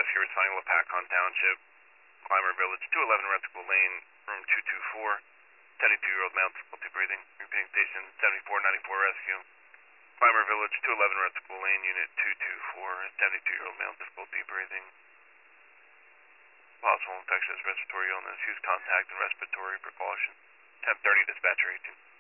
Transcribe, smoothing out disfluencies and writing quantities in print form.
rescue responding with Pacon Township, Clymer Village, 211 Red School Lane, room 224. 72-year-old male, difficulty breathing. Repeating station 7494 rescue. Clymer Village, 211 Red School Lane, unit 224. 72-year-old male, difficulty breathing. Possible infectious respiratory illness. Use contact and respiratory precautions. 10:30 dispatcher 18.